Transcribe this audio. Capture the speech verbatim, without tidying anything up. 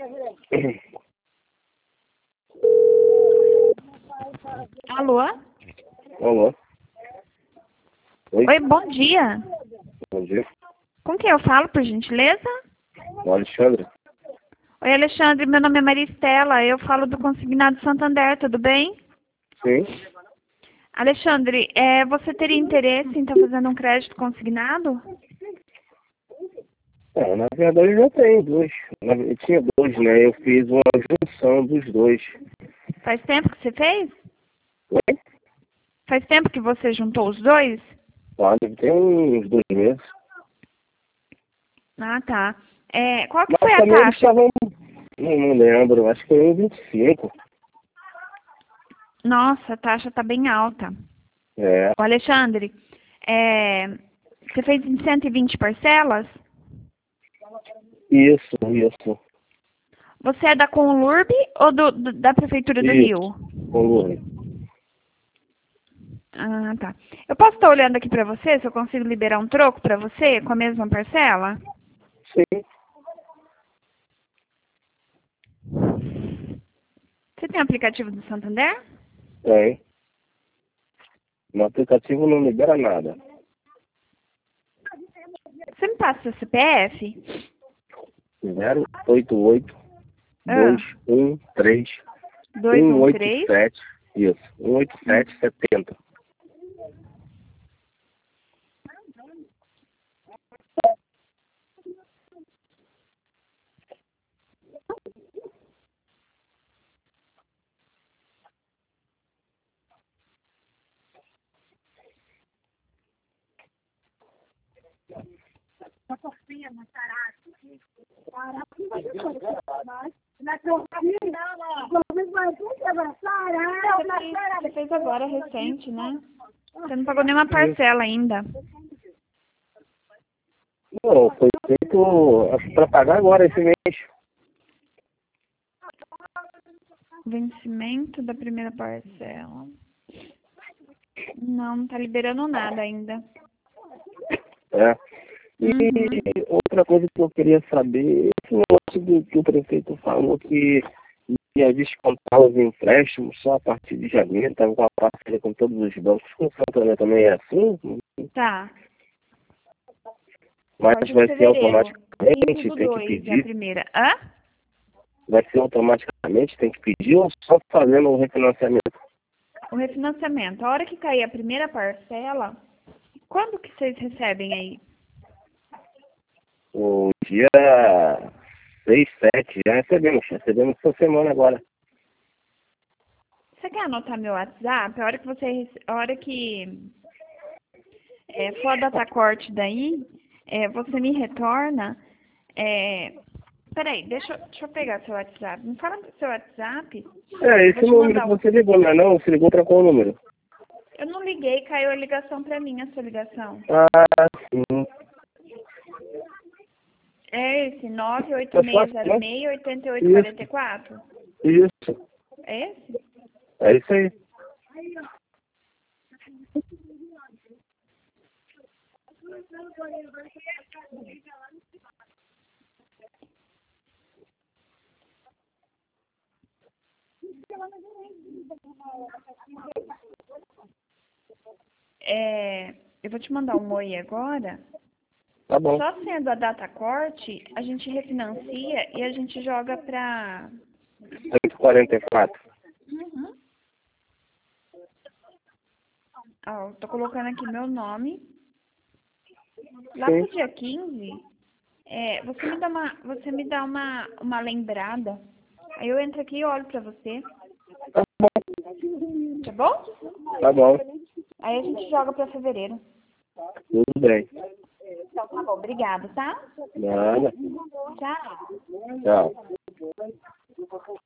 Alô? Alô? Oi? Oi, bom dia. Bom dia. Com quem eu falo, por gentileza? O Alexandre? Oi, Alexandre, meu nome é Maristela, eu falo do Consignado Santander, tudo bem? Sim. Alexandre, é, você teria interesse em estar fazendo um crédito consignado? É, na verdade eu já tenho dois. Na- Eu tinha dois, né? Eu fiz uma junção dos dois. Faz tempo que você fez? Oi? Faz tempo que você juntou os dois? Ah, deve ter uns dois meses. Ah, tá. É, qual que Mas foi a também eles taxa? estavam... Não, não lembro, acho que foi um vinte e cinco. Nossa, a taxa tá bem alta. É, Ô, Alexandre, é, você fez em cento e vinte parcelas? isso, isso. Você é da Conlurb ou do, do- da Prefeitura do Isso, Rio? com Lula. Ah, tá. Eu posso estar olhando aqui pra você, se eu consigo liberar um troco pra você com a mesma parcela? Sim, Você tem aplicativo do Santander? tem. No aplicativo não libera nada. Você me passa seu C P F? zero oito oito Ah, dois um três dois um um oito três. sete. Isso, um oito sete setenta. Você fez agora, recente, né? Você não pagou nenhuma parcela ainda. Não, foi feito, acho que para pagar agora esse mês. Vencimento da primeira parcela. Não, não tá liberando nada ainda. É. E Uhum. outra coisa que eu queria saber, esse negócio do que o prefeito falou que ia descontar os empréstimos só a partir de janeiro, estava com a parceria com todos os bancos, com o Santander também é assim, Tá. mas Pode de vai ser fevereiro. quinze automaticamente, do tem que dois é a pedir, primeira. Hã? vai ser automaticamente, tem que pedir ou só fazendo o refinanciamento? O refinanciamento. A hora que cair a primeira parcela, quando que vocês recebem aí? O dia seis, sete, já recebemos, recebemos essa semana agora. Você quer anotar meu WhatsApp? A hora que você, rece- a hora que é, for a data corte daí, é, você me retorna. É, peraí, deixa, eu- deixa eu pegar seu WhatsApp. Me fala do seu WhatsApp. É, Vou esse te número mandar que um. você ligou, não é não? Você ligou para qual número? Eu não liguei, caiu a ligação pra mim, a sua ligação. Ah, sim. É esse, nove oito É seis fácil, zero né? seis, oito oito quatro Isso, quatro. isso. É esse? É isso aí. É, eu vou te mandar um oi agora. Tá bom. Só sendo a data corte, a gente refinancia e a gente joga pra... cento e quarenta e quatro. Uhum. Ó, eu tô colocando aqui meu nome. Lá Sim. pro dia quinze, é, você me dá uma, você me dá uma, uma lembrada. Aí eu entro aqui e olho pra você. Tá bom. Tá bom? Tá bom. Aí a gente joga pra fevereiro. Tudo bem. Então tá bom, obrigada, tá? Nada. Tchau. Tchau.